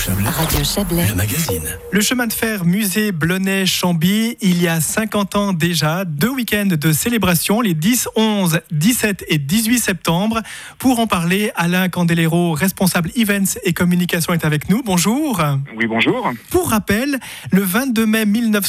Chablais. Radio Chablais. Le magazine. Le chemin de fer musée Blonay-Chambly, il y a 50 ans déjà, 2 week-ends de célébration, les 10, 11, 17 et 18 septembre. Pour en parler, Alain Candelero, responsable Events et Communication, est avec nous. Bonjour. Oui, bonjour. Pour rappel, le 22 mai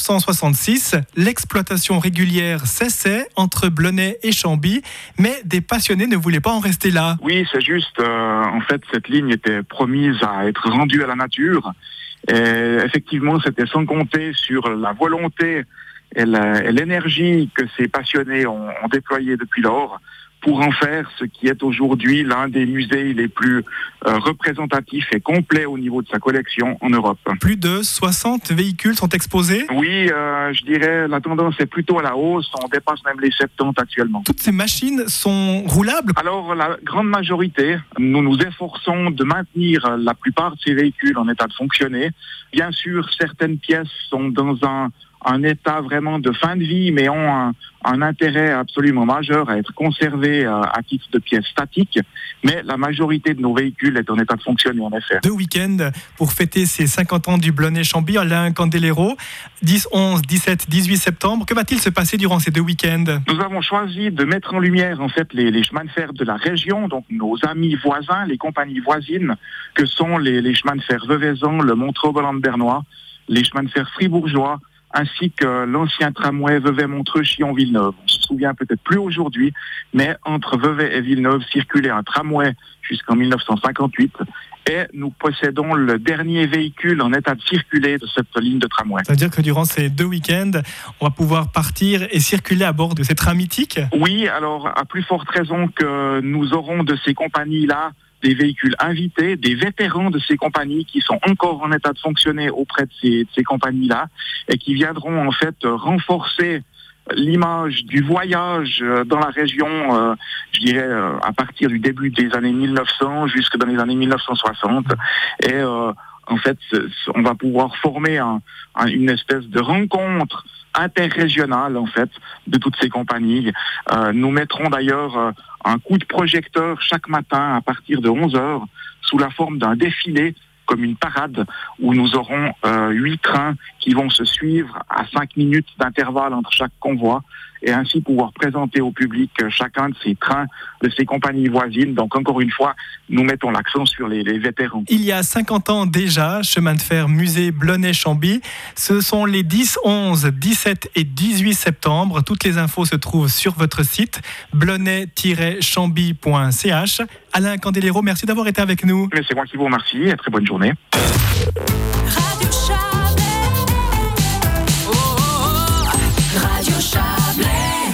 1966, l'exploitation régulière cessait entre Blonay et Chambly, mais des passionnés ne voulaient pas en rester là. Oui, c'est juste. En fait, cette ligne était promise à être rendue à la nature. Et effectivement, c'était sans compter sur la volonté et l'énergie que ces passionnés ont déployée depuis lors pour en faire ce qui est aujourd'hui l'un des musées les plus représentatifs et complets au niveau de sa collection en Europe. Plus de 60 véhicules sont exposés. Oui, je dirais la tendance est plutôt à la hausse. On dépasse même les 70 actuellement. Toutes ces machines sont roulables. Alors, la grande majorité, nous nous efforçons de maintenir la plupart de ces véhicules en état de fonctionner. Bien sûr, certaines pièces sont dans un état vraiment de fin de vie, mais ont un intérêt absolument majeur à être conservés à titre de pièces statiques. Mais la majorité de nos véhicules est en état de fonctionner, en effet. 2 week-ends pour fêter ces 50 ans du Blonay-Chambly. Alain Candelero, 10, 11, 17, 18 septembre. Que va-t-il se passer durant ces 2 week-ends ? Nous avons choisi de mettre en lumière en fait les chemins de fer de la région, donc nos amis voisins, les compagnies voisines, que sont les chemins de fer Veuvezan, le Montreux-Volante-Bernois, les chemins de fer fribourgeois, ainsi que l'ancien tramway Vevey-Montreux-Chillon-Villeneuve. On se souvient peut-être plus aujourd'hui, mais entre Vevey et Villeneuve circulait un tramway jusqu'en 1958 et nous possédons le dernier véhicule en état de circuler de cette ligne de tramway. Ça veut dire que durant ces 2 week-ends, on va pouvoir partir et circuler à bord de ces trains mythiques ? Oui, alors à plus forte raison que nous aurons de ces compagnies-là des véhicules invités, des vétérans de ces compagnies qui sont encore en état de fonctionner auprès de ces compagnies-là et qui viendront en fait renforcer l'image du voyage dans la région, je dirais à partir du début des années 1900 jusque dans les années 1960. Et en fait, on va pouvoir former une espèce de rencontre interrégionale en fait de toutes ces compagnies. Nous mettrons d'ailleurs un coup de projecteur chaque matin à partir de 11h sous la forme d'un défilé comme une parade où nous aurons 8 trains qui vont se suivre à 5 minutes d'intervalle entre chaque convoi et ainsi pouvoir présenter au public chacun de ces trains de ces compagnies voisines. Donc encore une fois, nous mettons l'accent sur les vétérans. Il y a 50 ans déjà, chemin de fer musée Blonay-Chambly. Ce sont les 10, 11, 17 et 18 septembre. Toutes les infos se trouvent sur votre site blonay-chambly.ch. Alain Candelero, merci d'avoir été avec nous. Mais c'est moi qui vous remercie et très bonne journée.